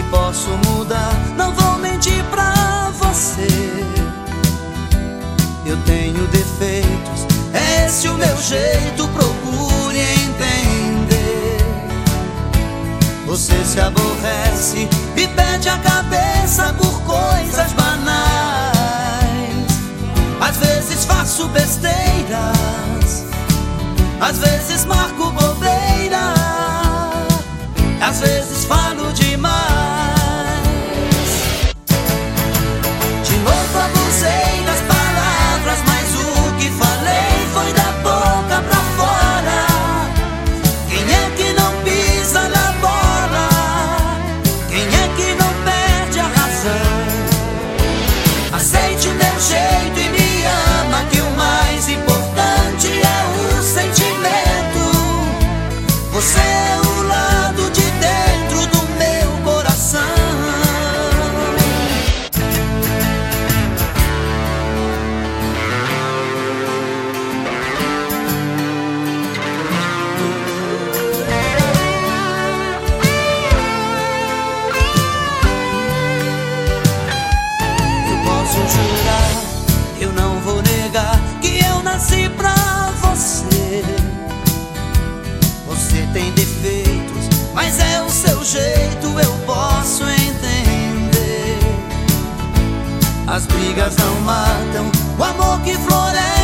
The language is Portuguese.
posso mudar, não vou mentir pra você. Eu tenho defeitos, é esse o meu jeito, procure entender. Você se aborrece e perde a cabeça por coisas banais. Às vezes faço besteiras, às vezes marco bobeira, às vezes falo demais. De novo abusei das palavras, mas o que falei foi da boca pra fora. Quem é que não pisa na bola? Quem é que não perde a razão? Aceite o meu jeito e me ama, que o mais importante é o sentimento. Você é o lado de dentro do meu coração. Eu posso jurar, eu não vou negar que eu nasci pra você. Você tem defeitos, mas é o seu jeito, eu posso entender. As brigas não matam, o amor que floresce